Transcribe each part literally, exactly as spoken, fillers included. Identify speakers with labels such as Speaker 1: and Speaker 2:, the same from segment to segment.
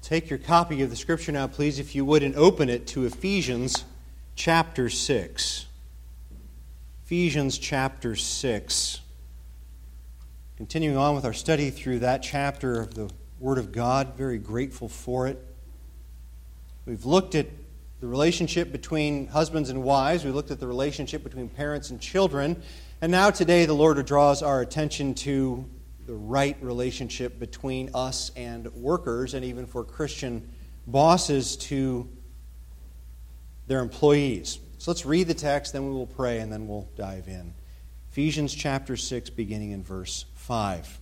Speaker 1: Take your copy of the Scripture now, please, if you would, and open it to Ephesians chapter six. Ephesians chapter six. Continuing on with our study through that chapter of the Word of God, very grateful for it. We've looked at the relationship between husbands and wives. We looked at the relationship between parents and children. And now today the Lord draws our attention to the right relationship between us and workers, and even for Christian bosses to their employees. So let's read the text, then we will pray, and then we'll dive in. Ephesians chapter six, beginning in verse five.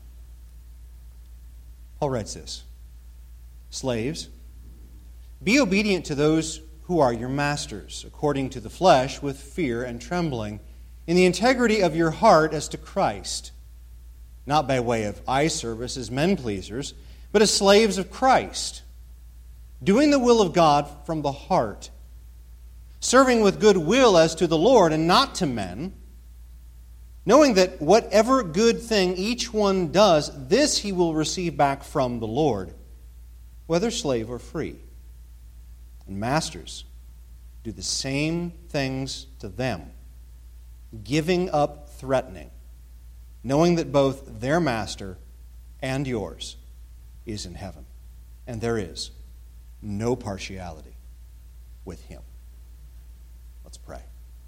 Speaker 1: Paul writes this: Slaves, be obedient to those who are your masters, according to the flesh, with fear and trembling, in the integrity of your heart as to Christ, not by way of eye service as men-pleasers, but as slaves of Christ, doing the will of God from the heart, serving with good will as to the Lord and not to men, knowing that whatever good thing each one does, this he will receive back from the Lord, whether slave or free. And masters, do the same things to them, giving up threatening, knowing that both their master and yours is in heaven, and there is no partiality with him. Let's pray.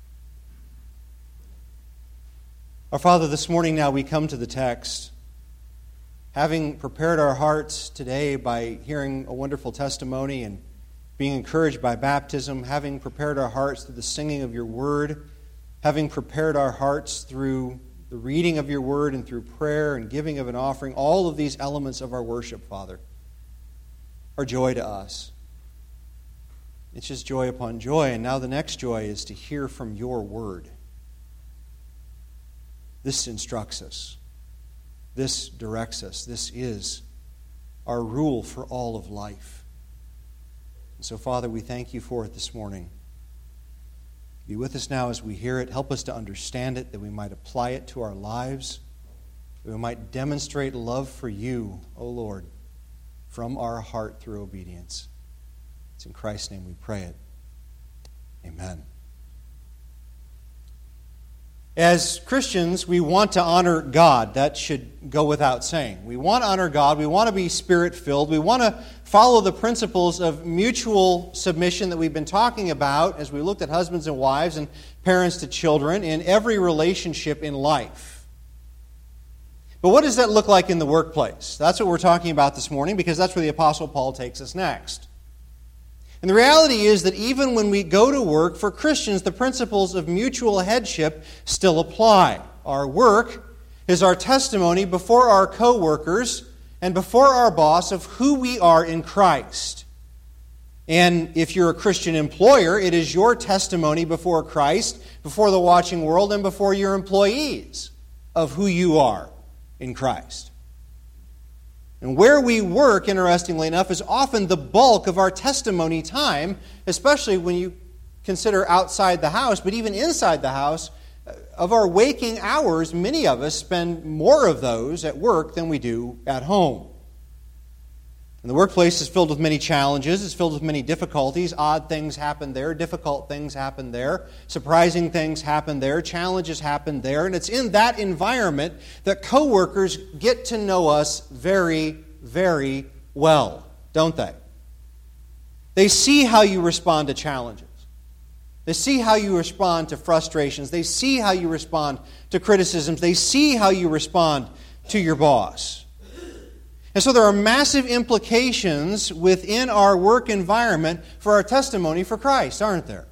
Speaker 1: Our Father, this morning now we come to the text, having prepared our hearts today by hearing a wonderful testimony and being encouraged by baptism, having prepared our hearts through the singing of your word, having prepared our hearts through the reading of your word and through prayer and giving of an offering, all of these elements of our worship, Father, are joy to us. It's just joy upon joy, and now the next joy is to hear from your word. This instructs us. This directs us. This is our rule for all of life. And so, Father, we thank you for it this morning. Be with us now as we hear it. Help us to understand it, that we might apply it to our lives, that we might demonstrate love for you, O Lord, from our heart through obedience. It's in Christ's name we pray it. Amen. As Christians, we want to honor God. That should go without saying. We want to honor God. We want to be Spirit-filled. We want to follow the principles of mutual submission that we've been talking about as we looked at husbands and wives and parents to children in every relationship in life. But what does that look like in the workplace? That's what we're talking about this morning, because that's where the Apostle Paul takes us next. And the reality is that even when we go to work, for Christians, the principles of mutual headship still apply. Our work is our testimony before our co-workers and before our boss of who we are in Christ. And if you're a Christian employer, it is your testimony before Christ, before the watching world, and before your employees of who you are in Christ. And where we work, interestingly enough, is often the bulk of our testimony time, especially when you consider outside the house, but even inside the house. Of our waking hours, many of us spend more of those at work than we do at home. And the workplace is filled with many challenges. It's filled with many difficulties. Odd things happen there. Difficult things happen there. Surprising things happen there. Challenges happen there. And it's in that environment that coworkers get to know us very, very well, don't they? They see how you respond to challenges. They see how you respond to frustrations. They see how you respond to criticisms. They see how you respond to your boss. And so there are massive implications within our work environment for our testimony for Christ, aren't there?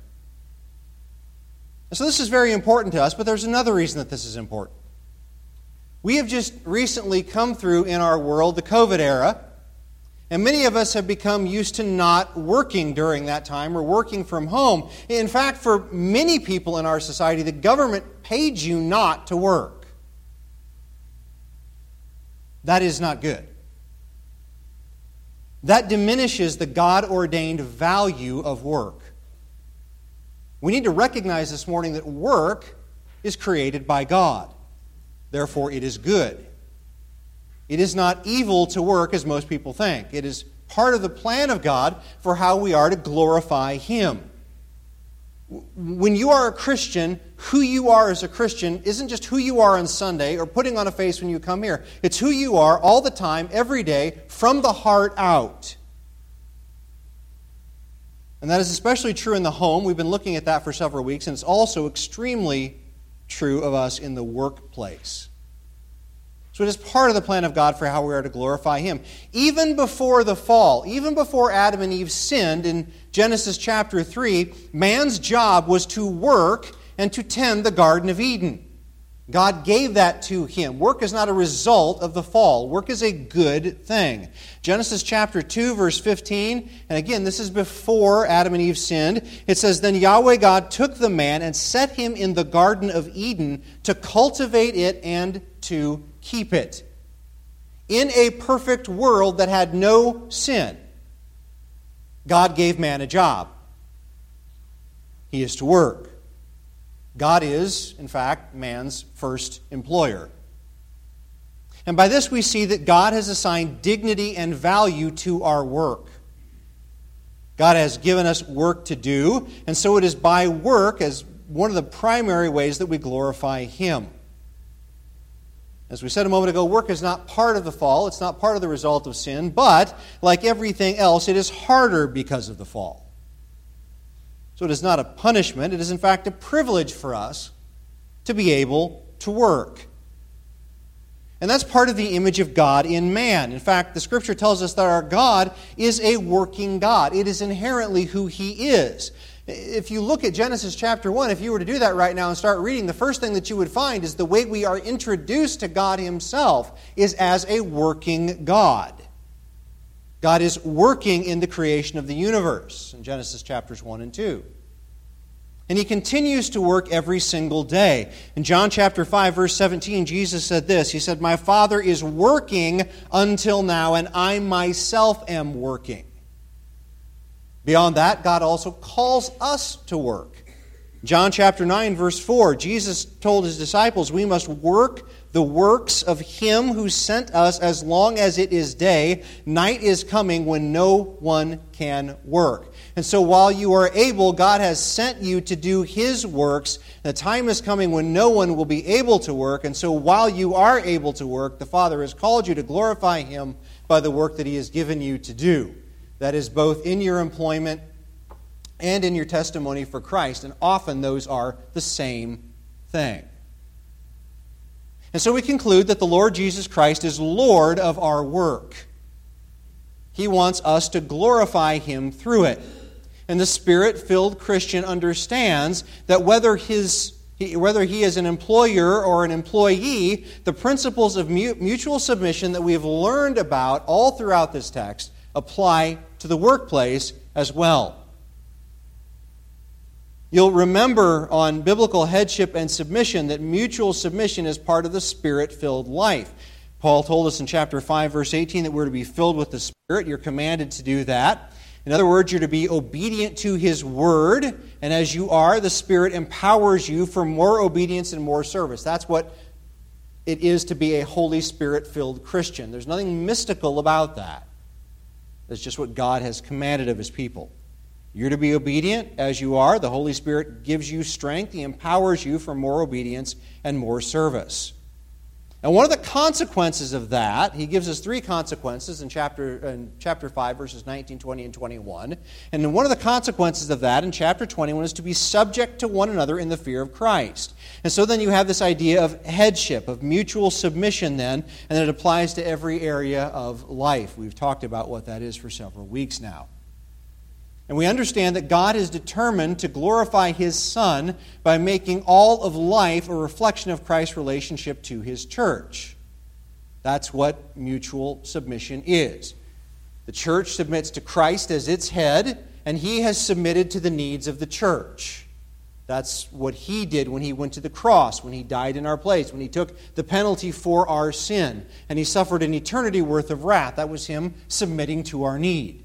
Speaker 1: And so this is very important to us, but there's another reason that this is important. We have just recently come through in our world the COVID era, and many of us have become used to not working during that time or working from home. In fact, for many people in our society, the government paid you not to work. That is not good. That diminishes the God-ordained value of work. We need to recognize this morning that work is created by God. Therefore, it is good. It is not evil to work as most people think. It is part of the plan of God for how we are to glorify Him. When you are a Christian, who you are as a Christian isn't just who you are on Sunday or putting on a face when you come here. It's who you are all the time, every day, from the heart out. And that is especially true in the home. We've been looking at that for several weeks, and it's also extremely true of us in the workplace. So it is part of the plan of God for how we are to glorify Him. Even before the fall, even before Adam and Eve sinned in Genesis chapter three, man's job was to work and to tend the Garden of Eden. God gave that to him. Work is not a result of the fall. Work is a good thing. Genesis chapter two, verse fifteen, and again, this is before Adam and Eve sinned. It says, "Then Yahweh God took the man and set him in the Garden of Eden to cultivate it and to keep it." In a perfect world that had no sin, God gave man a job. He is to work. God is, in fact, man's first employer. And by this we see that God has assigned dignity and value to our work. God has given us work to do, and so it is by work as one of the primary ways that we glorify Him. As we said a moment ago, work is not part of the fall. It's not part of the result of sin, but like everything else, it is harder because of the fall. So it is not a punishment. It is, in fact, a privilege for us to be able to work. And that's part of the image of God in man. In fact, the Scripture tells us that our God is a working God. It is inherently who He is. If you look at Genesis chapter one, if you were to do that right now and start reading, the first thing that you would find is the way we are introduced to God Himself is as a working God. God is working in the creation of the universe in Genesis chapters one and two. And He continues to work every single day. In John chapter five, verse seventeen, Jesus said this. He said, "My Father is working until now, and I myself am working." Beyond that, God also calls us to work. John chapter nine, verse four, Jesus told His disciples, "We must work the works of Him who sent us as long as it is day. Night is coming when no one can work." And so while you are able, God has sent you to do His works. The time is coming when no one will be able to work. And so while you are able to work, the Father has called you to glorify Him by the work that He has given you to do. That is both in your employment and in your testimony for Christ. And often those are the same thing. And so we conclude that the Lord Jesus Christ is Lord of our work. He wants us to glorify Him through it. And the Spirit-filled Christian understands that whether his whether he is an employer or an employee, the principles of mutual submission that we have learned about all throughout this text apply to the workplace as well. You'll remember on biblical headship and submission that mutual submission is part of the Spirit-filled life. Paul told us in chapter five, verse eighteen, that we're to be filled with the Spirit. You're commanded to do that. In other words, you're to be obedient to His Word, and as you are, the Spirit empowers you for more obedience and more service. That's what it is to be a Holy Spirit-filled Christian. There's nothing mystical about that. That's just what God has commanded of His people. You're to be obedient as you are. The Holy Spirit gives you strength. He empowers you for more obedience and more service. And one of the consequences of that, He gives us three consequences in chapter, in chapter five, verses nineteen, twenty, and twenty-one. And then one of the consequences of that in chapter twenty-one is to be subject to one another in the fear of Christ. And so then you have this idea of headship, of mutual submission then, and it applies to every area of life. We've talked about what that is for several weeks now. And we understand that God is determined to glorify His Son by making all of life a reflection of Christ's relationship to His church. That's what mutual submission is. The church submits to Christ as its head, and He has submitted to the needs of the church. That's what He did when He went to the cross, when He died in our place, when He took the penalty for our sin, and He suffered an eternity worth of wrath. That was Him submitting to our need.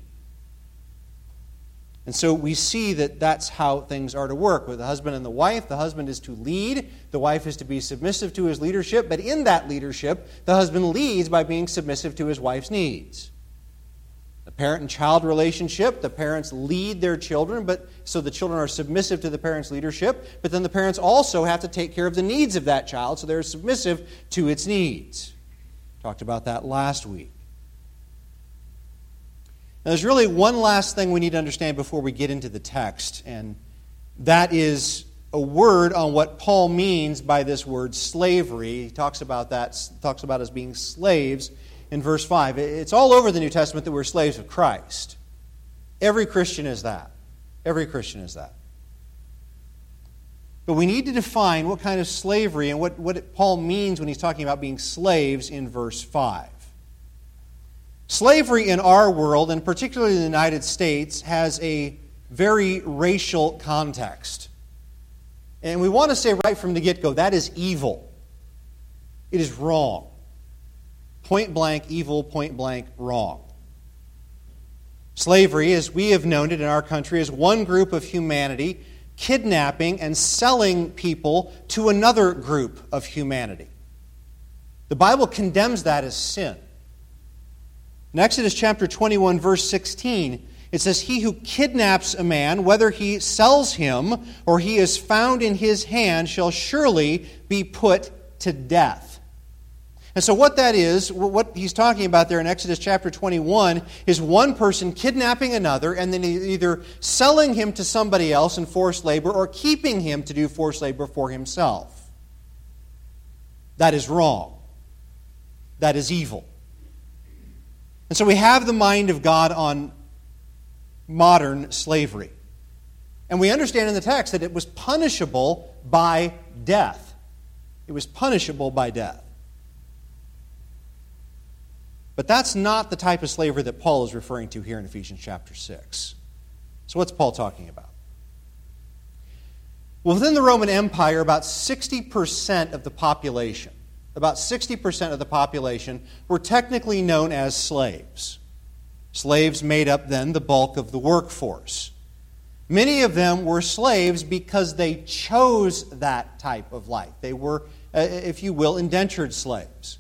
Speaker 1: And so we see that that's how things are to work. With the husband and the wife, the husband is to lead, the wife is to be submissive to his leadership, but in that leadership, the husband leads by being submissive to his wife's needs. The parent and child relationship, the parents lead their children, but so the children are submissive to the parents' leadership, but then the parents also have to take care of the needs of that child, so they're submissive to its needs. Talked about that last week. Now, there's really one last thing we need to understand before we get into the text, and that is a word on what Paul means by this word slavery. He talks about that, talks about us being slaves in verse five. It's all over the New Testament that we're slaves of Christ. Every Christian is that. Every Christian is that. But we need to define what kind of slavery and what, what Paul means when he's talking about being slaves in verse five. Slavery in our world, and particularly in the United States, has a very racial context. And we want to say right from the get-go, that is evil. It is wrong. Point blank evil, point blank wrong. Slavery, as we have known it in our country, is one group of humanity kidnapping and selling people to another group of humanity. The Bible condemns that as sin. In Exodus chapter twenty-one, verse sixteen, it says, "He who kidnaps a man, whether he sells him or he is found in his hand, shall surely be put to death." And so what that is, what he's talking about there in Exodus chapter twenty-one, is one person kidnapping another and then either selling him to somebody else in forced labor or keeping him to do forced labor for himself. That is wrong. That is evil. And so we have the mind of God on modern slavery. And we understand in the text that it was punishable by death. It was punishable by death. But that's not the type of slavery that Paul is referring to here in Ephesians chapter six. So what's Paul talking about? Well, within the Roman Empire, about sixty percent of the population, about sixty percent of the population were technically known as slaves. Slaves made up then the bulk of the workforce. Many of them were slaves because they chose that type of life. They were, if you will, indentured slaves.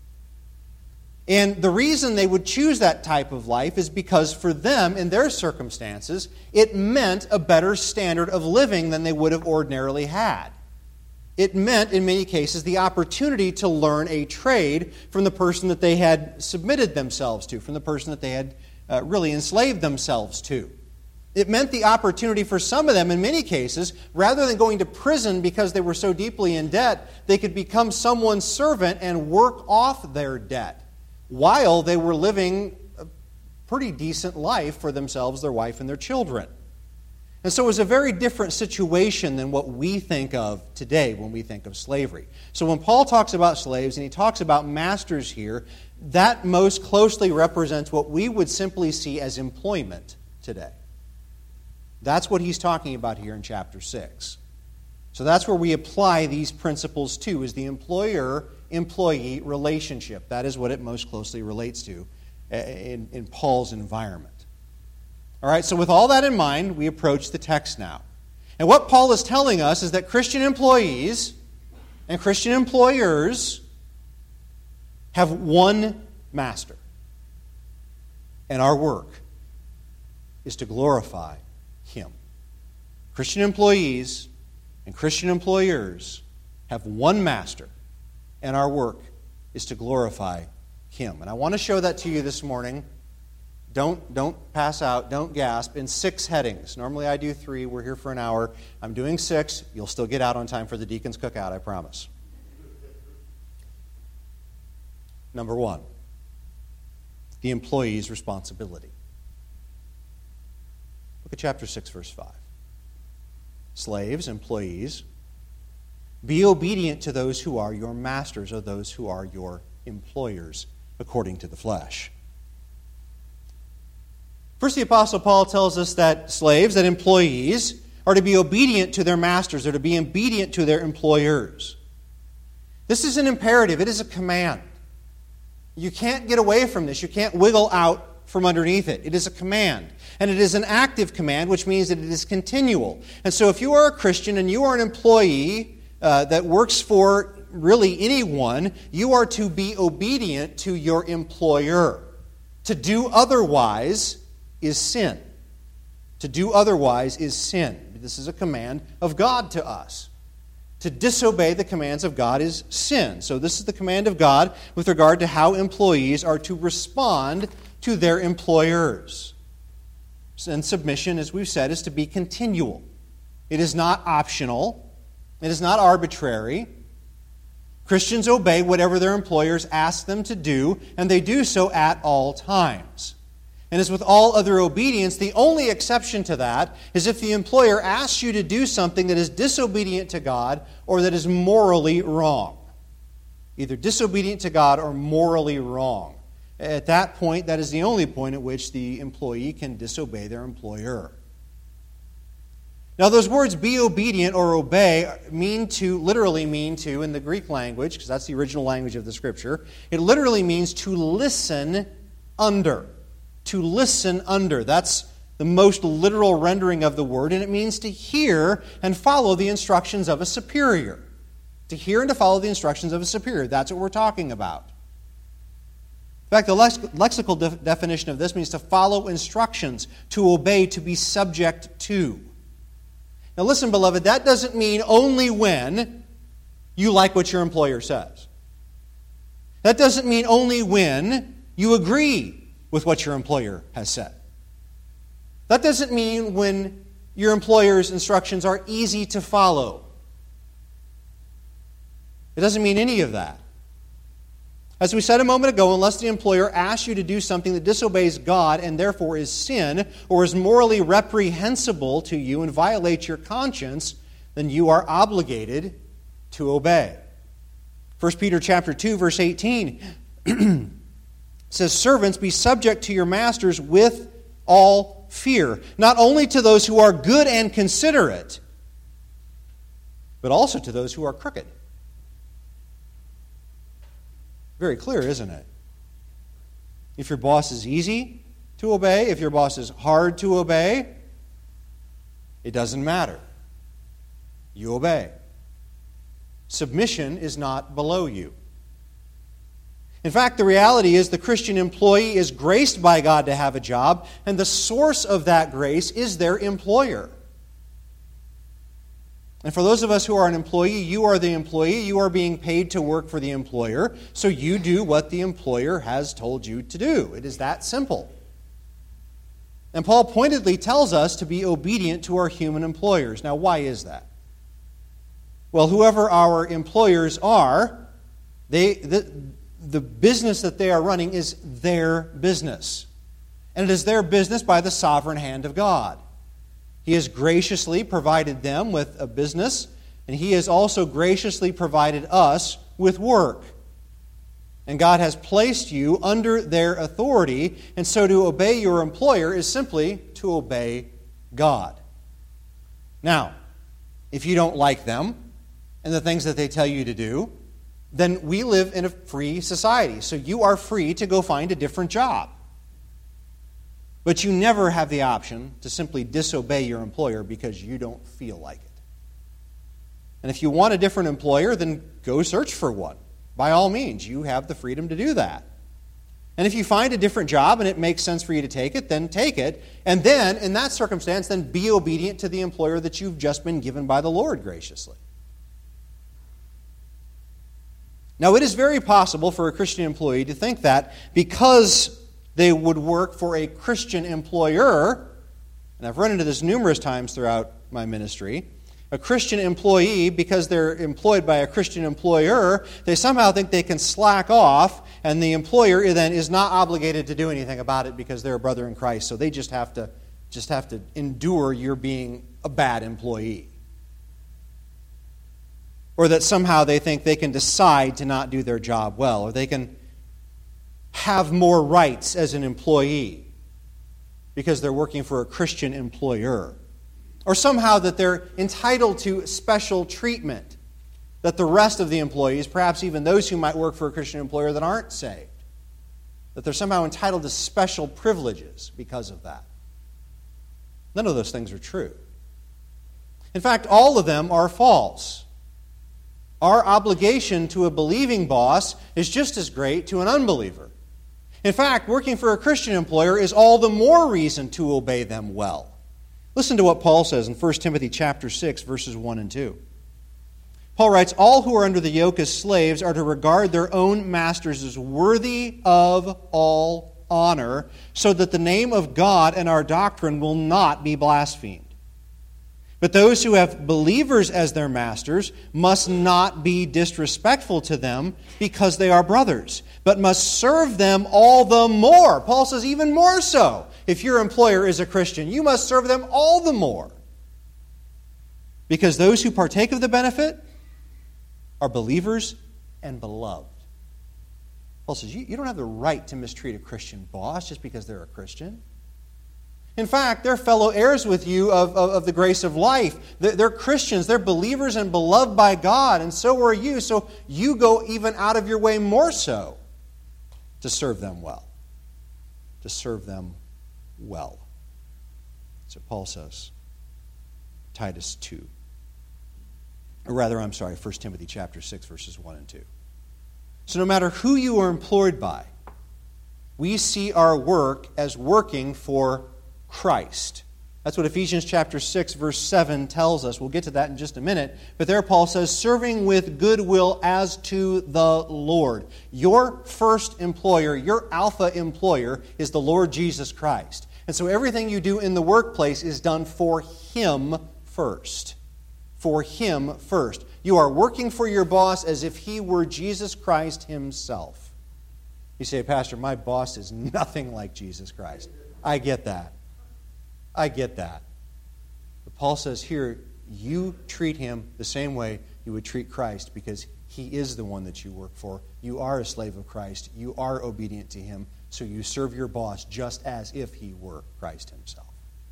Speaker 1: And the reason they would choose that type of life is because for them, in their circumstances, it meant a better standard of living than they would have ordinarily had. It meant, in many cases, the opportunity to learn a trade from the person that they had submitted themselves to, from the person that they had uh, really enslaved themselves to. It meant the opportunity for some of them, in many cases, rather than going to prison because they were so deeply in debt, they could become someone's servant and work off their debt while they were living a pretty decent life for themselves, their wife, and their children. And so it was a very different situation than what we think of today when we think of slavery. So when Paul talks about slaves and he talks about masters here, that most closely represents what we would simply see as employment today. That's what he's talking about here in chapter six. So that's where we apply these principles to, is the employer-employee relationship. That is what it most closely relates to in, in Paul's environment. All right, so with all that in mind, we approach the text now. And what Paul is telling us is that Christian employees and Christian employers have one master. And our work is to glorify Him. Christian employees and Christian employers have one master, and our work is to glorify Him. And I want to show that to you this morning. Don't, don't pass out, don't gasp, in six headings. Normally I do three, we're here for an hour. I'm doing six. You'll still get out on time for the deacon's cookout, I promise. Number one, the employee's responsibility. Look at chapter six, verse five. Slaves, employees, be obedient to those who are your masters or those who are your employers, according to the flesh. First, the Apostle Paul tells us that slaves, that employees, are to be obedient to their masters, or to be obedient to their employers. This is an imperative. It is a command. You can't get away from this. You can't wiggle out from underneath it. It is a command. And it is an active command, which means that it is continual. And so if you are a Christian and you are an employee uh, that works for really anyone, you are to be obedient to your employer. To do otherwise is sin. To do otherwise is sin. This is a command of God to us. To disobey the commands of God is sin. So this is the command of God with regard to how employees are to respond to their employers. And submission, as we've said, is to be continual. It is not optional. It is not arbitrary. Christians obey whatever their employers ask them to do, and they do so at all times. And as with all other obedience, the only exception to that is if the employer asks you to do something that is disobedient to God or that is morally wrong. Either disobedient to God or morally wrong. At that point, that is the only point at which the employee can disobey their employer. Now, those words, be obedient or obey, mean to, literally mean to, in the Greek language, because that's the original language of the Scripture, it literally means to listen under. To listen under. That's the most literal rendering of the word, and it means to hear and follow the instructions of a superior. To hear and to follow the instructions of a superior. That's what we're talking about. In fact, the lex- lexical de- definition of this means to follow instructions, to obey, to be subject to. Now listen, beloved, that doesn't mean only when you like what your employer says. That doesn't mean only when you agree with what your employer has said. That doesn't mean when your employer's instructions are easy to follow. It doesn't mean any of that. As we said a moment ago, unless the employer asks you to do something that disobeys God and therefore is sin or is morally reprehensible to you and violates your conscience, then you are obligated to obey. First Peter chapter two, verse eighteen says, servants, be subject to your masters with all fear, not only to those who are good and considerate, but also to those who are crooked. Very clear, isn't it? If your boss is easy to obey, if your boss is hard to obey, it doesn't matter. You obey. Submission is not below you. In fact, the reality is the Christian employee is graced by God to have a job, and the source of that grace is their employer. And for those of us who are an employee, you are the employee. You are being paid to work for the employer, so you do what the employer has told you to do. It is that simple. And Paul pointedly tells us to be obedient to our human employers. Now, why is that? Well, whoever our employers are, they the, the business that they are running is their business. And it is their business by the sovereign hand of God. He has graciously provided them with a business, and He has also graciously provided us with work. And God has placed you under their authority, and so to obey your employer is simply to obey God. Now, if you don't like them and the things that they tell you to do, then we live in a free society, so you are free to go find a different job. But you never have the option to simply disobey your employer because you don't feel like it. And if you want a different employer, then go search for one. By all means, you have the freedom to do that. And if you find a different job and it makes sense for you to take it, then take it. And then, in that circumstance, then be obedient to the employer that you've just been given by the Lord graciously. Now, it is very possible for a Christian employee to think that because they would work for a Christian employer, and I've run into this numerous times throughout my ministry, a Christian employee, because they're employed by a Christian employer, they somehow think they can slack off, and the employer then is not obligated to do anything about it because they're a brother in Christ, so they just have to, just have to endure your being a bad employee. Or that somehow they think they can decide to not do their job well, or they can have more rights as an employee because they're working for a Christian employer. Or somehow that they're entitled to special treatment that the rest of the employees, perhaps even those who might work for a Christian employer that aren't saved, that they're somehow entitled to special privileges because of that. None of those things are true. In fact, all of them are false. Our obligation to a believing boss is just as great to an unbeliever. In fact, working for a Christian employer is all the more reason to obey them well. Listen to what Paul says in First Timothy chapter six, verses one and two. Paul writes, "All who are under the yoke as slaves are to regard their own masters as worthy of all honor, so that the name of God and our doctrine will not be blasphemed. But those who have believers as their masters must not be disrespectful to them because they are brothers, but must serve them all the more." Paul says even more so. If your employer is a Christian, you must serve them all the more. Because those who partake of the benefit are believers and beloved. Paul says you, you don't have the right to mistreat a Christian boss just because they're a Christian. In fact, they're fellow heirs with you of, of, of the grace of life. They're, they're Christians. They're believers and beloved by God, and so are you. So you go even out of your way more so to serve them well. To serve them well. That's what Paul says. Titus two. Or rather, I'm sorry, First Timothy chapter six, verses one and two. So no matter who you are employed by, we see our work as working for Christ. That's what Ephesians chapter six, verse seven tells us. We'll get to that in just a minute. But there Paul says, serving with goodwill as to the Lord. Your first employer, your alpha employer, is the Lord Jesus Christ. And so everything you do in the workplace is done for Him first. For Him first. You are working for your boss as if he were Jesus Christ Himself. You say, "Pastor, my boss is nothing like Jesus Christ." I get that. I get that. But Paul says here, you treat him the same way you would treat Christ because He is the one that you work for. You are a slave of Christ. You are obedient to Him. So you serve your boss just as if he were Christ Himself.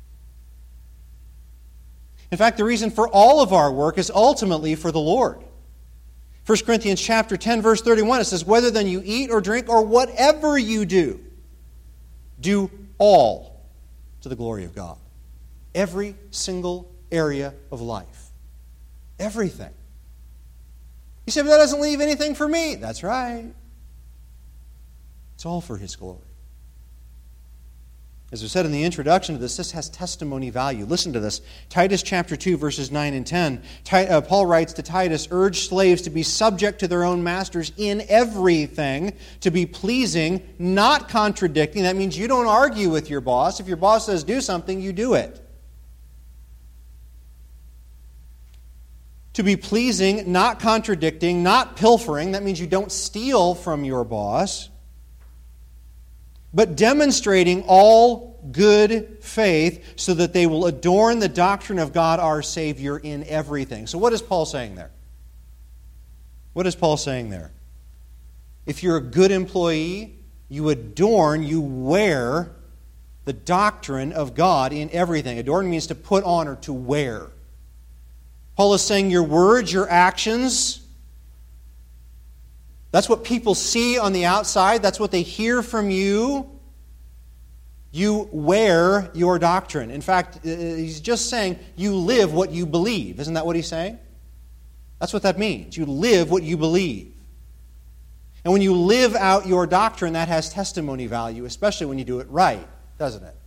Speaker 1: In fact, the reason for all of our work is ultimately for the Lord. First Corinthians chapter ten, verse thirty-one, it says, "Whether then you eat or drink or whatever you do, do all to the glory of God." Every single area of life. Everything. You say, "But that doesn't leave anything for me." That's right. It's all for His glory. As I said in the introduction to this, this has testimony value. Listen to this. Titus chapter two, verses nine and ten. Paul writes to Titus, "Urge slaves to be subject to their own masters in everything, to be pleasing, not contradicting." That means you don't argue with your boss. If your boss says do something, you do it. To be pleasing, not contradicting, not pilfering. That means you don't steal from your boss. But demonstrating all good faith so that they will adorn the doctrine of God our Savior in everything. So what is Paul saying there? What is Paul saying there? If you're a good employee, you adorn, you wear the doctrine of God in everything. Adorn means to put on or to wear. Paul is saying your words, your actions, that's what people see on the outside. That's what they hear from you. You wear your doctrine. In fact, he's just saying you live what you believe. Isn't that what he's saying? That's what that means. You live what you believe. And when you live out your doctrine, that has testimony value, especially when you do it right, doesn't it?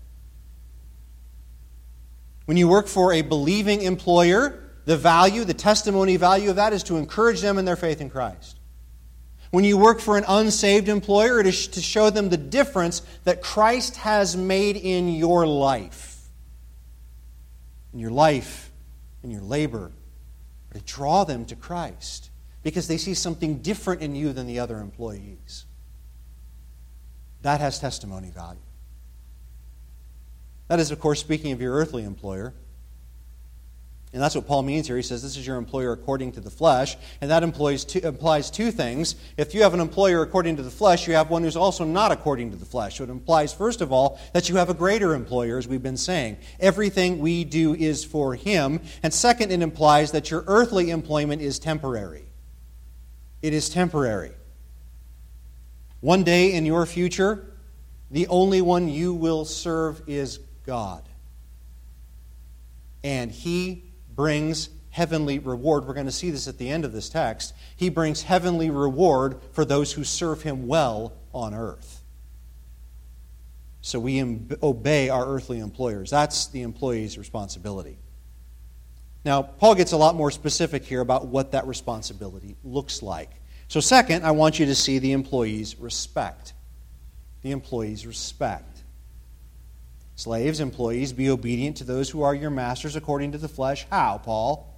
Speaker 1: When you work for a believing employer, the value, the testimony value of that is to encourage them in their faith in Christ. When you work for an unsaved employer, it is to show them the difference that Christ has made in your life. In your life, in your labor, to draw them to Christ because they see something different in you than the other employees. That has testimony value. That is, of course, speaking of your earthly employer. And that's what Paul means here. He says this is your employer according to the flesh. And that implies two, implies two things. If you have an employer according to the flesh, you have one who's also not according to the flesh. So it implies, first of all, that you have a greater employer, as we've been saying. Everything we do is for Him. And second, it implies that your earthly employment is temporary. It is temporary. One day in your future, the only one you will serve is God. And He brings heavenly reward. We're going to see this at the end of this text. He brings heavenly reward for those who serve Him well on earth. So we im- obey our earthly employers. That's the employee's responsibility. Now, Paul gets a lot more specific here about what that responsibility looks like. So second, I want you to see the employee's respect. The employee's respect. Slaves, employees, be obedient to those who are your masters according to the flesh. How, Paul?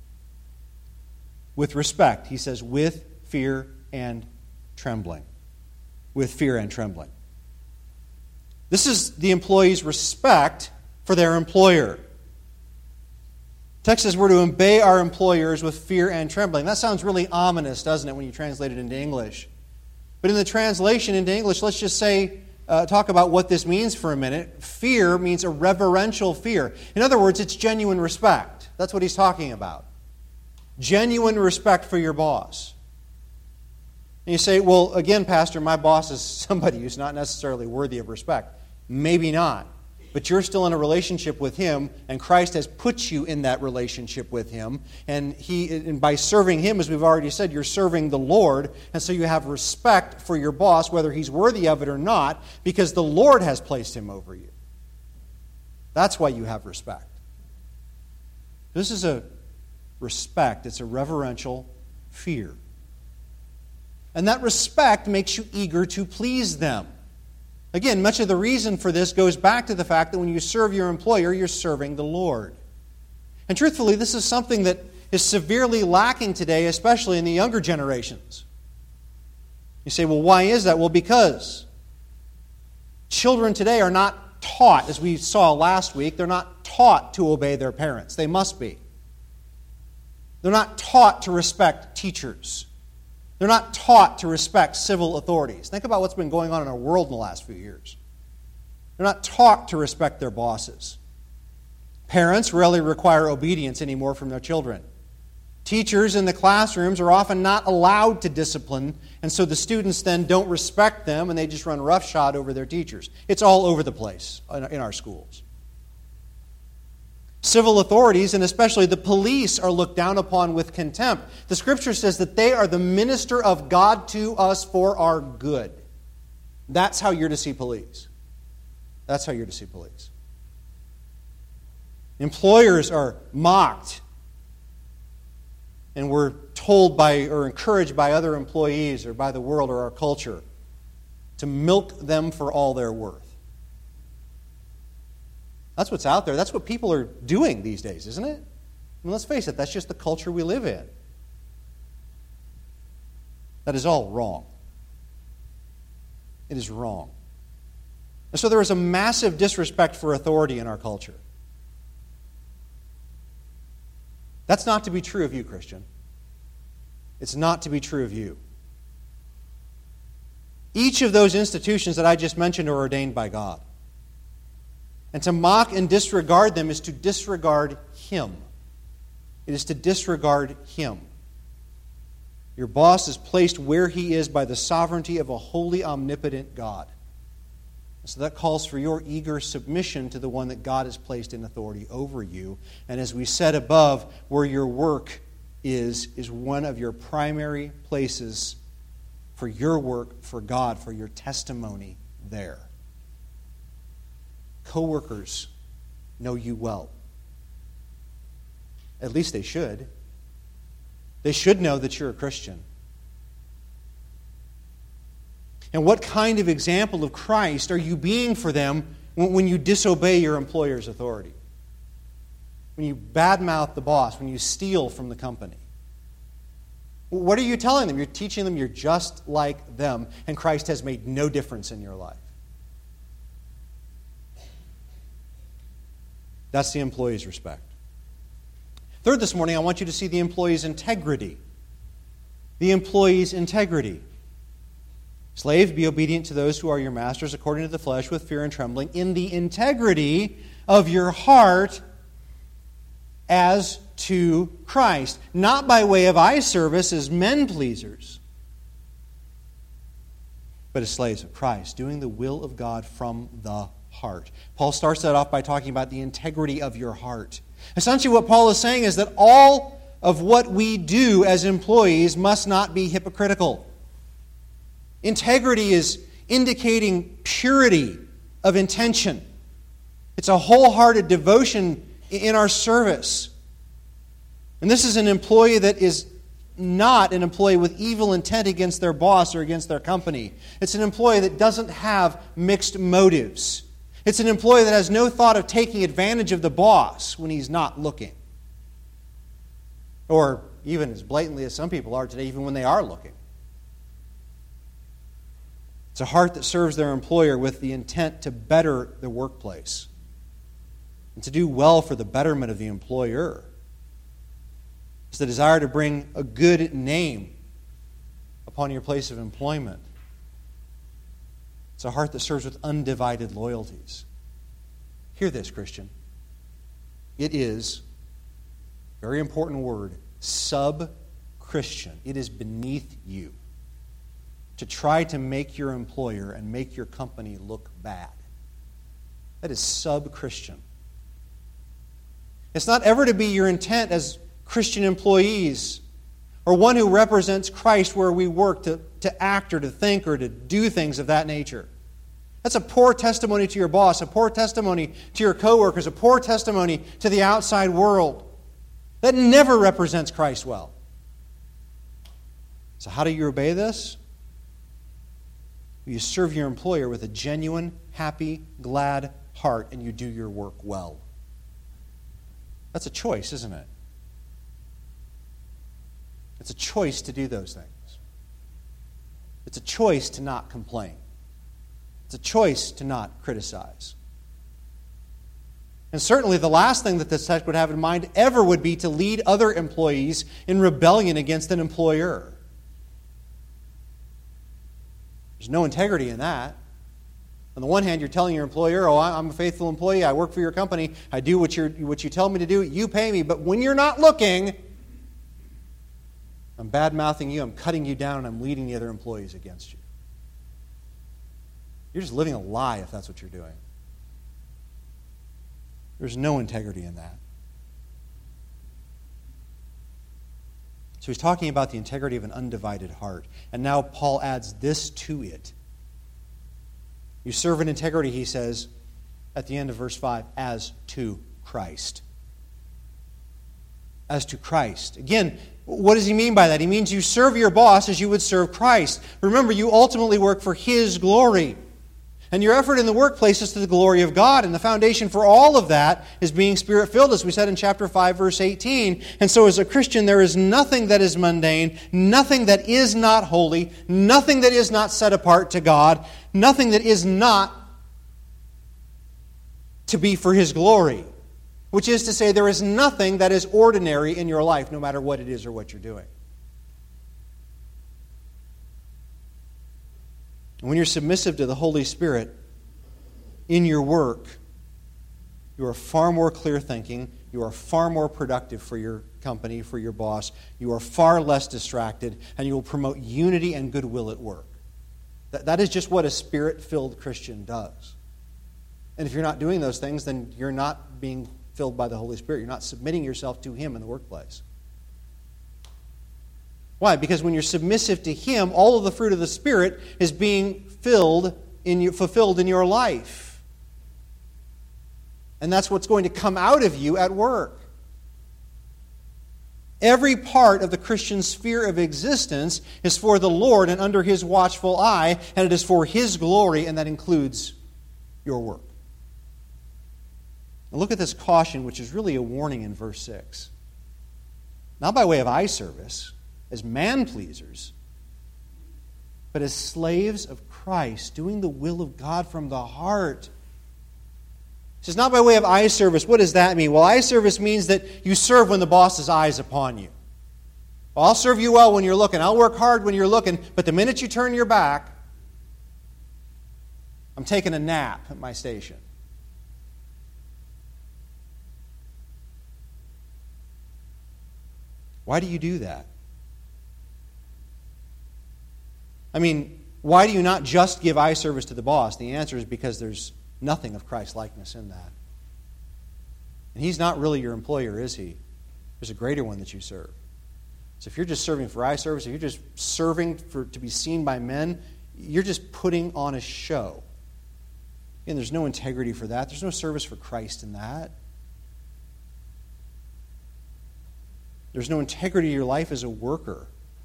Speaker 1: With respect. He says, with fear and trembling. With fear and trembling. This is the employee's respect for their employer. The text says we're to obey our employers with fear and trembling. That sounds really ominous, doesn't it, when you translate it into English? But in the translation into English, let's just say, uh, talk about what this means for a minute. Fear means a reverential fear. In other words, it's genuine respect. That's what he's talking about. Genuine respect for your boss. And you say, well, again, Pastor, my boss is somebody who's not necessarily worthy of respect. Maybe not. But you're still in a relationship with him, and Christ has put you in that relationship with him. And he, and by serving him, as we've already said, you're serving the Lord. And so you have respect for your boss, whether he's worthy of it or not, because the Lord has placed him over you. That's why you have respect. This is a respect. It's a reverential fear. And that respect makes you eager to please them. Again, much of the reason for this goes back to the fact that when you serve your employer, you're serving the Lord. And truthfully, this is something that is severely lacking today, especially in the younger generations. You say, well, why is that? Well, because children today are not taught, as we saw last week, they're not taught to obey their parents. They must be. They're not taught to respect teachers. They're not taught to respect civil authorities. Think about what's been going on in our world in the last few years. They're not taught to respect their bosses. Parents rarely require obedience anymore from their children. Teachers in the classrooms are often not allowed to discipline, and so the students then don't respect them, and they just run roughshod over their teachers. It's all over the place in our schools. Civil authorities, and especially the police, are looked down upon with contempt. The Scripture says that they are the minister of God to us for our good. That's how you're to see police. That's how you're to see police. Employers are mocked, and we're told by or encouraged by other employees or by the world or our culture to milk them for all they're worth. That's what's out there. That's what people are doing these days, isn't it? I mean, let's face it, that's just the culture we live in. That is all wrong. It is wrong. And so there is a massive disrespect for authority in our culture. That's not to be true of you, Christian. It's not to be true of you. Each of those institutions that I just mentioned are ordained by God. And to mock and disregard them is to disregard Him. It is to disregard Him. Your boss is placed where he is by the sovereignty of a holy, omnipotent God. So that calls for your eager submission to the one that God has placed in authority over you. And as we said above, where your work is, is one of your primary places for your work for God, for your testimony there. Co-workers know you well. At least they should. They should know that you're a Christian. And what kind of example of Christ are you being for them when you disobey your employer's authority? When you badmouth the boss, when you steal from the company? What are you telling them? You're teaching them you're just like them, and Christ has made no difference in your life. That's the employee's respect. Third, this morning, I want you to see the employee's integrity. The employee's integrity. Slaves, be obedient to those who are your masters according to the flesh with fear and trembling, in the integrity of your heart as to Christ, not by way of eye service as men pleasers, but as slaves of Christ, doing the will of God from the heart. Paul starts that off by talking about the integrity of your heart. Essentially what Paul is saying is that all of what we do as employees must not be hypocritical. Integrity is indicating purity of intention. It's a wholehearted devotion in our service. And this is an employee that is not an employee with evil intent against their boss or against their company. It's an employee that doesn't have mixed motives. It's an employee that has no thought of taking advantage of the boss when he's not looking. Or even as blatantly as some people are today, even when they are looking. It's a heart that serves their employer with the intent to better the workplace and to do well for the betterment of the employer. It's the desire to bring a good name upon your place of employment. It's a heart that serves with undivided loyalties. Hear this, Christian. It is, very important word, sub-Christian. It is beneath you to try to make your employer and make your company look bad. That is sub-Christian. It's not ever to be your intent as Christian employees or one who represents Christ where we work to, to act or to think or to do things of that nature. That's a poor testimony to your boss, a poor testimony to your coworkers, a poor testimony to the outside world. That never represents Christ well. So how do you obey this? You serve your employer with a genuine, happy, glad heart, and you do your work well. That's a choice, isn't it? It's a choice to do those things. It's a choice to not complain. It's a choice to not criticize. And certainly the last thing that this text would have in mind ever would be to lead other employees in rebellion against an employer. There's no integrity in that. On the one hand, you're telling your employer, oh, I'm a faithful employee, I work for your company, I do what, you're, what you tell me to do, you pay me, but when you're not looking, I'm bad-mouthing you, I'm cutting you down, and I'm leading the other employees against you. You're just living a lie if that's what you're doing. There's no integrity in that. So he's talking about the integrity of an undivided heart. And now Paul adds this to it. You serve in integrity, he says, at the end of verse five, as to Christ. As to Christ. Again, what does he mean by that? He means you serve your boss as you would serve Christ. Remember, you ultimately work for his glory. And your effort in the workplace is to the glory of God. And the foundation for all of that is being Spirit-filled, as we said in chapter five, verse eighteen. And so as a Christian, there is nothing that is mundane, nothing that is not holy, nothing that is not set apart to God, nothing that is not to be for his glory. Which is to say, there is nothing that is ordinary in your life, no matter what it is or what you're doing. When you're submissive to the Holy Spirit in your work, you are far more clear-thinking, you are far more productive for your company, for your boss, you are far less distracted, and you will promote unity and goodwill at work. That, that is just what a Spirit-filled Christian does. And if you're not doing those things, then you're not being filled by the Holy Spirit. You're not submitting yourself to Him in the workplace. Why? Because when you're submissive to Him, all of the fruit of the Spirit is being filled in you, fulfilled in your life. And that's what's going to come out of you at work. Every part of the Christian sphere of existence is for the Lord and under His watchful eye, and it is for His glory, and that includes your work. Now look at this caution, which is really a warning in verse six. Not by way of eye service, as man-pleasers, but as slaves of Christ, doing the will of God from the heart. It says, not by way of eye service. What does that mean? Well, eye service means that you serve when the boss's eye is upon you. Well, I'll serve you well when you're looking. I'll work hard when you're looking, but the minute you turn your back, I'm taking a nap at my station. Why do you do that? I mean, why do you not just give eye service to the boss? The answer is because there's nothing of Christ-likeness in that. And He's not really your employer, is He? There's a greater one that you serve. So if you're just serving for eye service, if you're just serving for to be seen by men, you're just putting on a show. Again, there's no integrity for that. There's no service for Christ in that. There's no integrity to your life as a worker.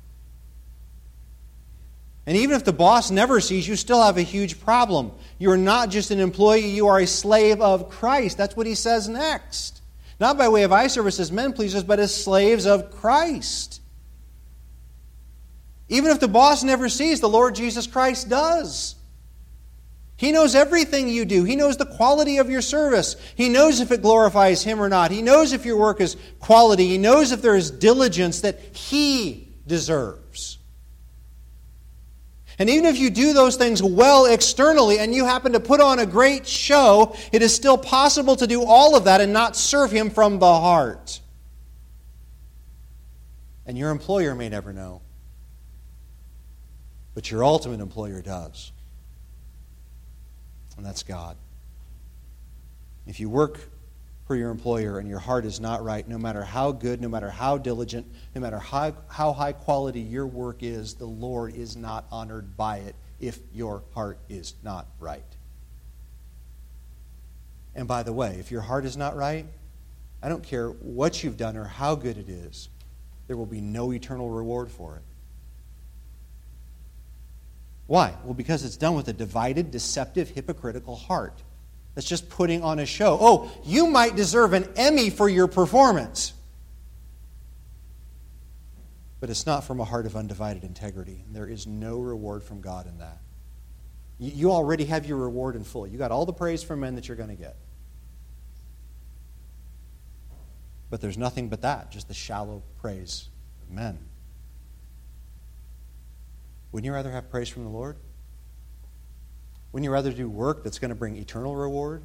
Speaker 1: And even if the boss never sees, you still have a huge problem. You are not just an employee, you are a slave of Christ. That's what he says next. Not by way of eye service as men pleasers, but as slaves of Christ. Even if the boss never sees, the Lord Jesus Christ does. He knows everything you do. He knows the quality of your service. He knows if it glorifies Him or not. He knows if your work is quality. He knows if there is diligence that He deserves. And even if you do those things well externally and you happen to put on a great show, it is still possible to do all of that and not serve Him from the heart. And your employer may never know. But your ultimate employer does. And that's God. If you work for your employer and your heart is not right, no matter how good, no matter how diligent, no matter how, how high quality your work is, the Lord is not honored by it if your heart is not right. And by the way, if your heart is not right, I don't care what you've done or how good it is, there will be no eternal reward for it. Why? Well, because it's done with a divided, deceptive, hypocritical heart. That's just putting on a show. Oh, you might deserve an Emmy for your performance. But it's not from a heart of undivided integrity. There is no reward from God in that. You already have your reward in full. You got all the praise from men that you're going to get. But there's nothing but that, just the shallow praise of men. Wouldn't you rather have praise from the Lord? Wouldn't you rather do work that's going to bring eternal reward?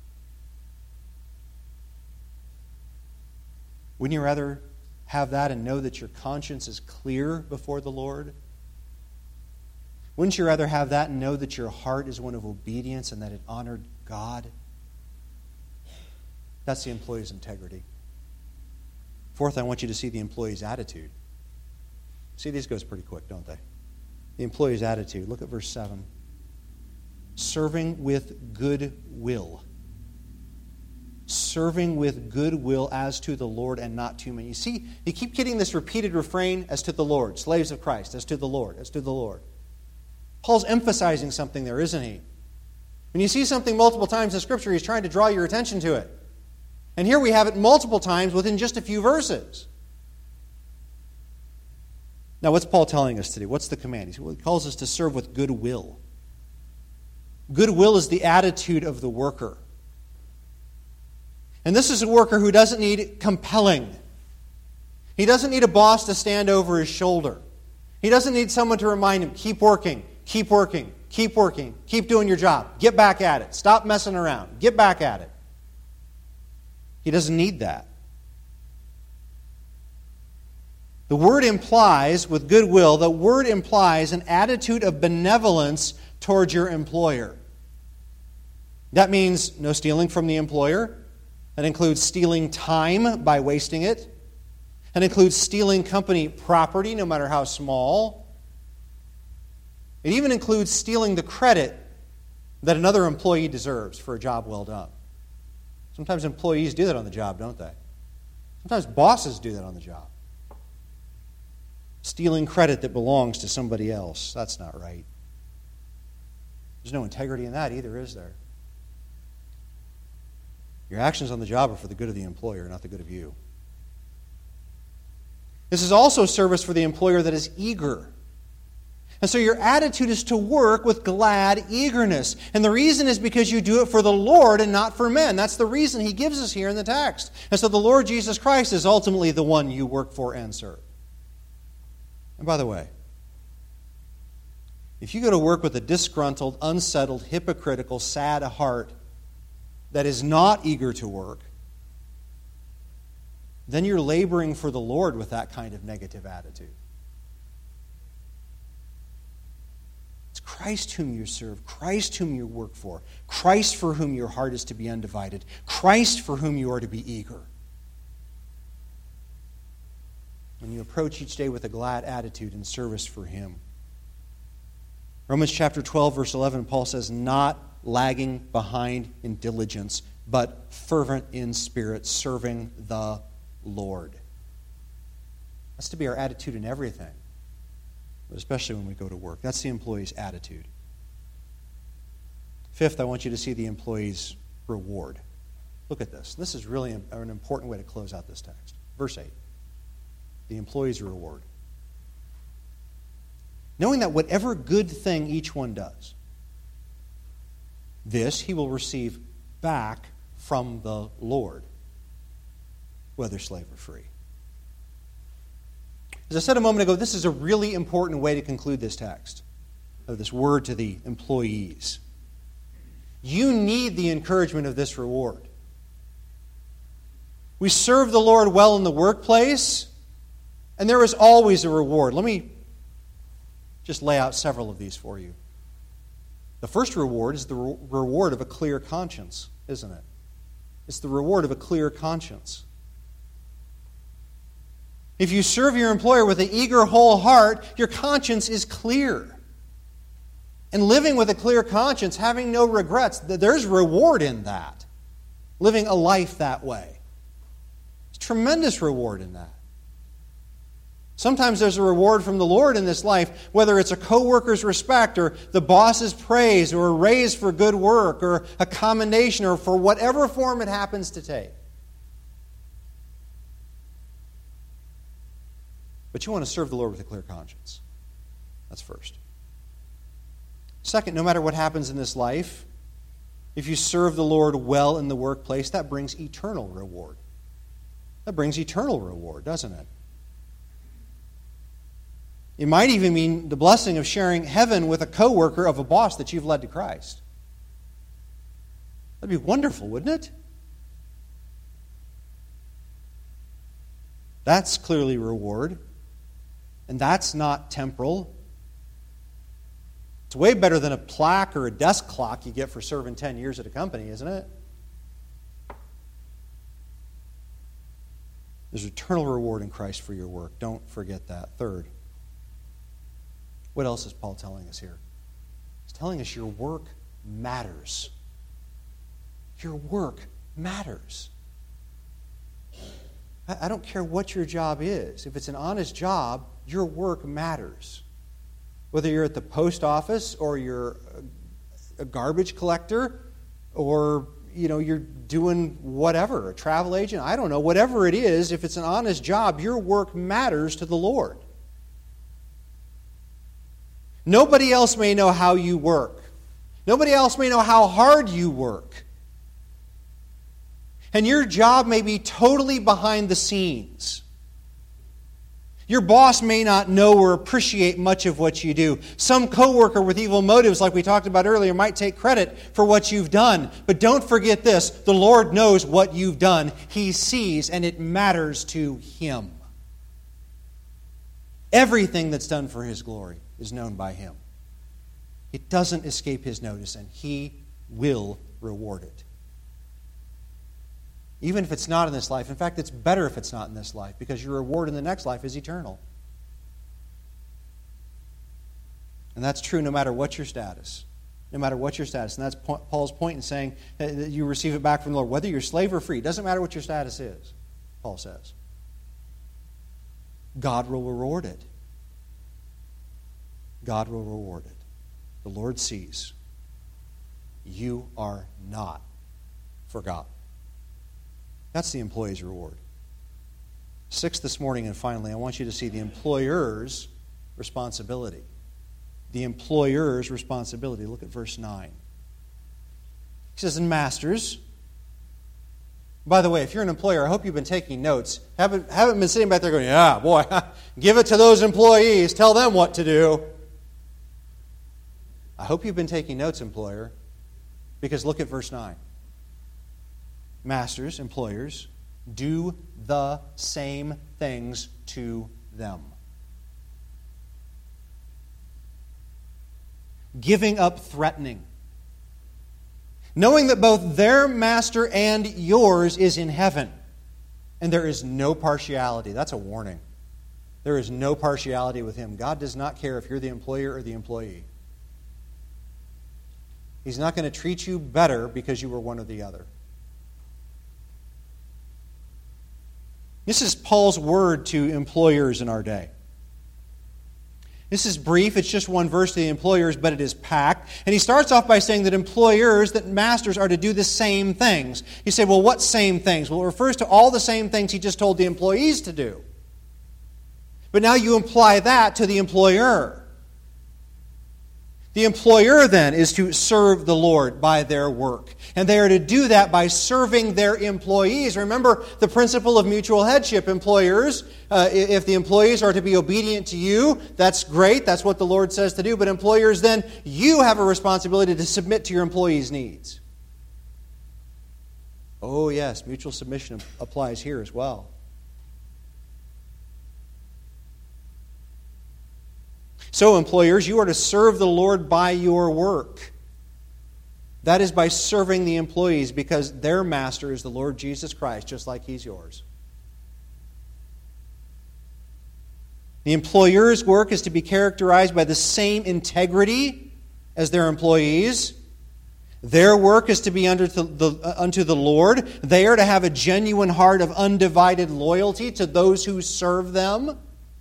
Speaker 1: Wouldn't you rather have that and know that your conscience is clear before the Lord? Wouldn't you rather have that and know that your heart is one of obedience and that it honored God? That's the employee's integrity. Fourth, I want you to see the employee's attitude. See, these goes pretty quick, don't they? The employee's attitude. Look at verse seven. Serving with good will. Serving with good will as to the Lord and not to men. You see, you keep getting this repeated refrain, as to the Lord. Slaves of Christ, as to the Lord, as to the Lord. Paul's emphasizing something there, isn't he? When you see something multiple times in Scripture, he's trying to draw your attention to it. And here we have it multiple times within just a few verses. Now, what's Paul telling us to do? What's the command? He calls us to serve with good will. Goodwill is the attitude of the worker. And this is a worker who doesn't need compelling. He doesn't need a boss to stand over his shoulder. He doesn't need someone to remind him, keep working, keep working, keep working, keep doing your job, get back at it, stop messing around, get back at it. He doesn't need that. The word implies, with goodwill, the word implies an attitude of benevolence towards your employer. That means no stealing from the employer. That includes stealing time by wasting it. That includes stealing company property, no matter how small. It even includes stealing the credit that another employee deserves for a job well done. Sometimes employees do that on the job, don't they? Sometimes bosses do that on the job. Stealing credit that belongs to somebody else. That's not right. There's no integrity in that either, is there? Your actions on the job are for the good of the employer, not the good of you. This is also service for the employer that is eager. And so your attitude is to work with glad eagerness. And the reason is because you do it for the Lord and not for men. That's the reason he gives us here in the text. And so the Lord Jesus Christ is ultimately the one you work for and serve. And by the way, if you go to work with a disgruntled, unsettled, hypocritical, sad heart that is not eager to work, then you're laboring for the Lord with that kind of negative attitude. It's Christ whom you serve, Christ whom you work for, Christ for whom your heart is to be undivided, Christ for whom you are to be eager. When you approach each day with a glad attitude in service for Him. Romans chapter twelve, verse eleven, Paul says, not lagging behind in diligence, but fervent in spirit, serving the Lord. That's to be our attitude in everything, but especially when we go to work. That's the employee's attitude. Fifth, I want you to see the employee's reward. Look at this. This is really an important way to close out this text. Verse eight. The employee's reward. Knowing that whatever good thing each one does, this he will receive back from the Lord, whether slave or free. As I said a moment ago, this is a really important way to conclude this text, of this word to the employees. You need the encouragement of this reward. We serve the Lord well in the workplace, and there is always a reward. Let me just lay out several of these for you. The first reward is the re- reward of a clear conscience, isn't it? It's the reward of a clear conscience. If you serve your employer with an eager, whole heart, your conscience is clear. And living with a clear conscience, having no regrets, there's reward in that. Living a life that way. There's tremendous reward in that. Sometimes there's a reward from the Lord in this life, whether it's a co-worker's respect or the boss's praise or a raise for good work or a commendation or for whatever form it happens to take. But you want to serve the Lord with a clear conscience. That's first. Second, no matter what happens in this life, if you serve the Lord well in the workplace, that brings eternal reward. That brings eternal reward, doesn't it? It might even mean the blessing of sharing heaven with a co-worker of a boss that you've led to Christ. That'd be wonderful, wouldn't it? That's clearly reward. And that's not temporal. It's way better than a plaque or a desk clock you get for serving ten years at a company, isn't it? There's eternal reward in Christ for your work. Don't forget that. Third, what else is Paul telling us here? He's telling us your work matters. Your work matters. I don't care what your job is. If it's an honest job, your work matters. Whether you're at the post office or you're a garbage collector or you know you're doing whatever, a travel agent, I don't know, whatever it is, if it's an honest job, your work matters to the Lord. Nobody else may know how you work. Nobody else may know how hard you work. And your job may be totally behind the scenes. Your boss may not know or appreciate much of what you do. Some coworker with evil motives, like we talked about earlier, might take credit for what you've done. But don't forget this, the Lord knows what you've done. He sees, and it matters to Him. Everything that's done for His glory is known by Him. It doesn't escape His notice, and He will reward it. Even if it's not in this life. In fact, it's better if it's not in this life, because your reward in the next life is eternal. And that's true no matter what your status. No matter what your status. And that's Paul's point in saying that you receive it back from the Lord. Whether you're slave or free, it doesn't matter what your status is, Paul says. God will reward it. God will reward it. The Lord sees. You are not forgotten. That's the employee's reward. Sixth this morning, and finally, I want you to see the employer's responsibility. The employer's responsibility. Look at verse nine. He says, "And masters," by the way, if you're an employer, I hope you've been taking notes. Haven't, haven't been sitting back there going, yeah, boy, give it to those employees. Tell them what to do. I hope you've been taking notes, employer, because look at verse nine. Masters, employers, do the same things to them. Giving up threatening. Knowing that both their master and yours is in heaven. And there is no partiality. That's a warning. There is no partiality with Him. God does not care if you're the employer or the employee. He's not going to treat you better because you were one or the other. This is Paul's word to employers in our day. This is brief. It's just one verse to the employers, but it is packed. And he starts off by saying that employers, that masters are to do the same things. You say, well, what same things? Well, it refers to all the same things he just told the employees to do. But now you apply that to the employer. The employer then is to serve the Lord by their work. And they are to do that by serving their employees. Remember the principle of mutual headship. Employers, uh, if the employees are to be obedient to you, that's great. That's what the Lord says to do. But employers, then, you have a responsibility to submit to your employees' needs. Oh yes, mutual submission applies here as well. So, employers, you are to serve the Lord by your work. That is by serving the employees, because their master is the Lord Jesus Christ, just like He's yours. The employer's work is to be characterized by the same integrity as their employees. Their work is to be unto the, unto the Lord. They are to have a genuine heart of undivided loyalty to those who serve them.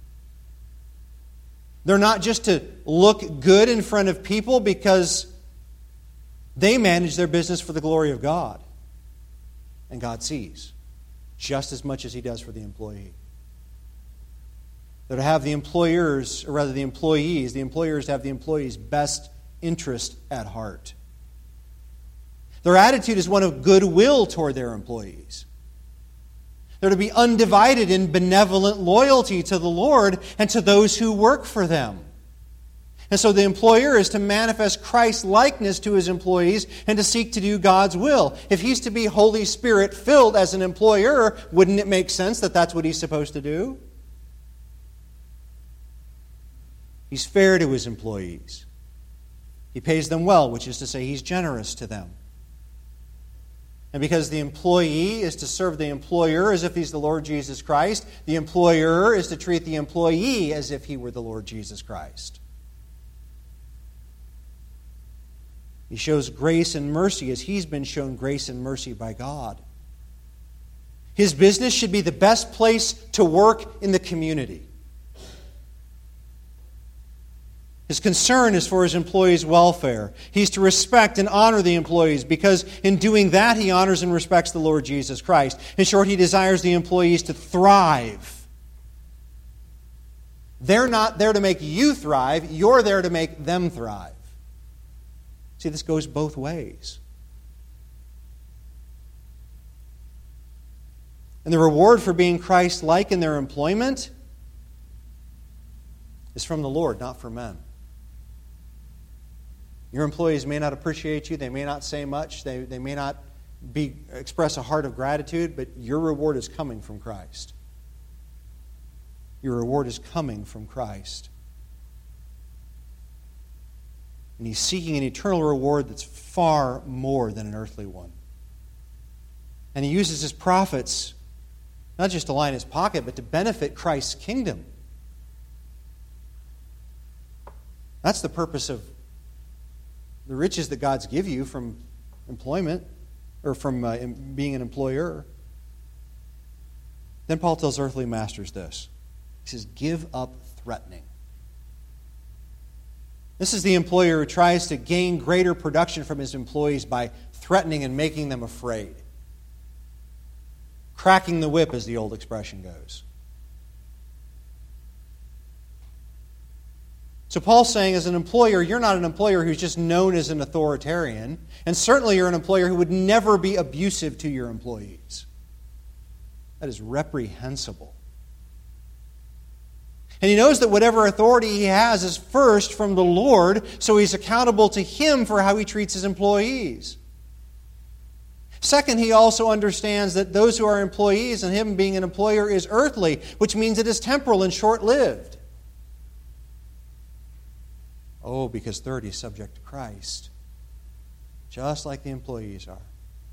Speaker 1: They're not just to look good in front of people because they manage their business for the glory of God. And God sees just as much as He does for the employee. They're to have the employers, or rather the employees, the employers to have the employees' best interest at heart. Their attitude is one of goodwill toward their employees. They're to be undivided in benevolent loyalty to the Lord and to those who work for them. And so the employer is to manifest Christ's likeness to his employees and to seek to do God's will. If he's to be Holy Spirit filled as an employer, wouldn't it make sense that that's what he's supposed to do? He's fair to his employees. He pays them well, which is to say he's generous to them. And because the employee is to serve the employer as if he's the Lord Jesus Christ, the employer is to treat the employee as if he were the Lord Jesus Christ. He shows grace and mercy as he's been shown grace and mercy by God. His business should be the best place to work in the community. His concern is for his employees' welfare. He's to respect and honor the employees because in doing that he honors and respects the Lord Jesus Christ. In short, he desires the employees to thrive. They're not there to make you thrive. You're there to make them thrive. See, this goes both ways. And the reward for being Christ-like in their employment is from the Lord, not from men. Your employees may not appreciate you. They may not say much. They, they may not be, express a heart of gratitude, but your reward is coming from Christ. Your reward is coming from Christ. And he's seeking an eternal reward that's far more than an earthly one. And he uses his prophets not just to line his pocket, but to benefit Christ's kingdom. That's the purpose of the riches that God's give you from employment, or from uh, being an employer. Then Paul tells earthly masters this. He says, give up threatening. This is the employer who tries to gain greater production from his employees by threatening and making them afraid. Cracking the whip, as the old expression goes. So Paul's saying, as an employer, you're not an employer who's just known as an authoritarian, and certainly you're an employer who would never be abusive to your employees. That is reprehensible. And he knows that whatever authority he has is first from the Lord, so he's accountable to Him for how he treats his employees. Second, he also understands that those who are employees and him being an employer is earthly, which means it is temporal and short-lived. Oh, because third, he's subject to Christ, just like the employees are.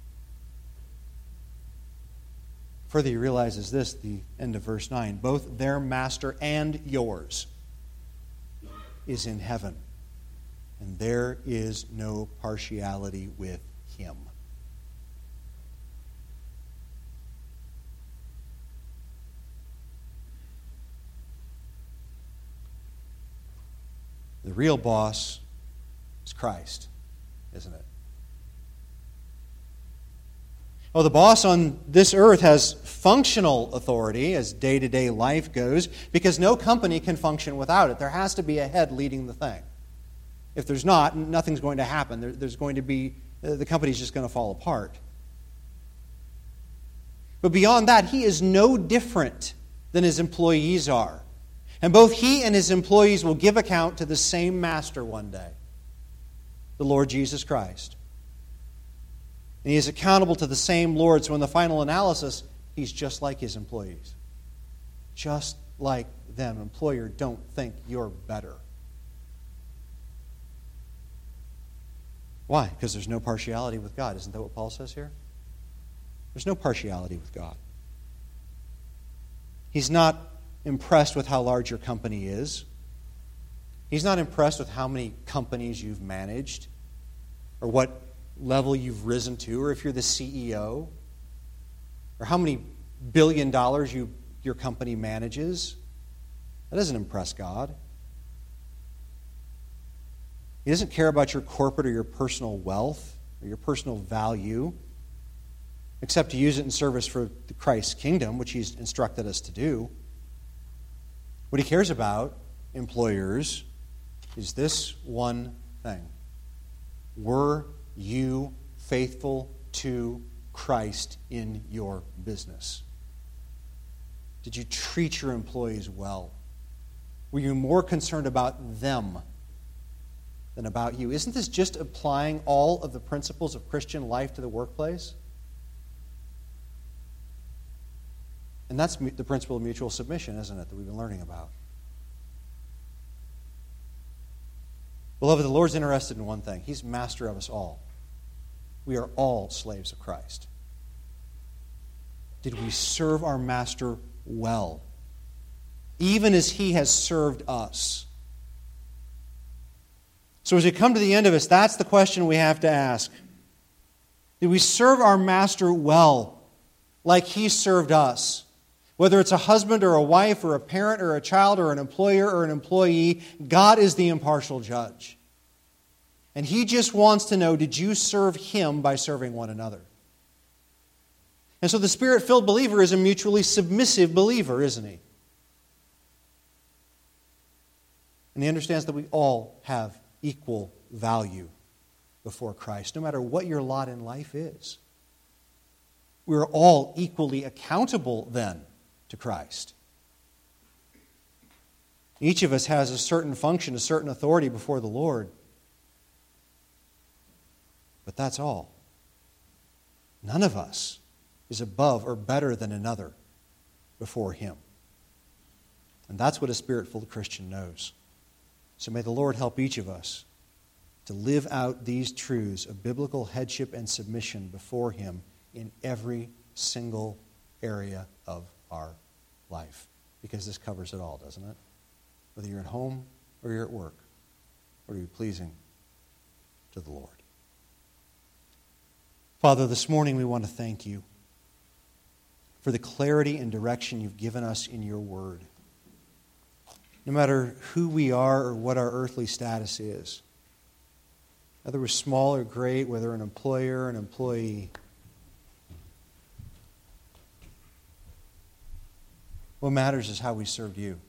Speaker 1: Further, he realizes this, the end of verse nine, both their master and yours is in heaven. And there is no partiality with him. The real boss is Christ, isn't it? Oh, the boss on this earth has functional authority as day-to-day life goes because no company can function without it. There has to be a head leading the thing. If there's not, nothing's going to happen. There, there's going to be, the company's just going to fall apart. But beyond that, he is no different than his employees are. And both he and his employees will give account to the same master one day, the Lord Jesus Christ. And he is accountable to the same Lord, so in the final analysis, he's just like his employees. Just like them. Employer, don't think you're better. Why? Because there's no partiality with God. Isn't that what Paul says here? There's no partiality with God. He's not impressed with how large your company is. He's not impressed with how many companies you've managed or what level you've risen to, or if you're the C E O, or how many billion dollars you, your company manages. That doesn't impress God. He doesn't care about your corporate or your personal wealth or your personal value, except to use it in service for Christ's kingdom, which he's instructed us to do. What he cares about, employers, is this one thing. Were you faithful to Christ in your business? Did you treat your employees well? Were you more concerned about them than about you? Isn't this just applying all of the principles of Christian life to the workplace? And that's the principle of mutual submission, isn't it, that we've been learning about? Beloved, the Lord's interested in one thing. He's master of us all. We are all slaves of Christ. Did we serve our master well? Even as he has served us. So as we come to the end of this, that's the question we have to ask. Did we serve our master well, like he served us? Whether it's a husband or a wife or a parent or a child or an employer or an employee, God is the impartial judge. And he just wants to know, did you serve him by serving one another? And so the Spirit-filled believer is a mutually submissive believer, isn't he? And he understands that we all have equal value before Christ, no matter what your lot in life is. We're all equally accountable then to Christ. Each of us has a certain function, a certain authority before the Lord. But that's all. None of us is above or better than another before him. And that's what a Spirit-filled Christian knows. So may the Lord help each of us to live out these truths of biblical headship and submission before him in every single area of our life. Because this covers it all, doesn't it? Whether you're at home or you're at work, or you're pleasing to the Lord. Father, this morning we want to thank you for the clarity and direction you've given us in your word. No matter who we are or what our earthly status is, whether we're small or great, whether an employer or an employee, what matters is how we served you.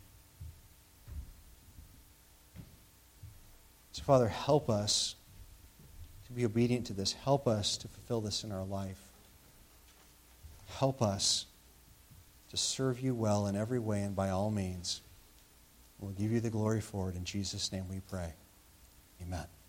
Speaker 1: So, Father, help us to be obedient to this. Help us to fulfill this in our life. Help us to serve you well in every way and by all means. We'll give you the glory for it. In Jesus' name we pray. Amen.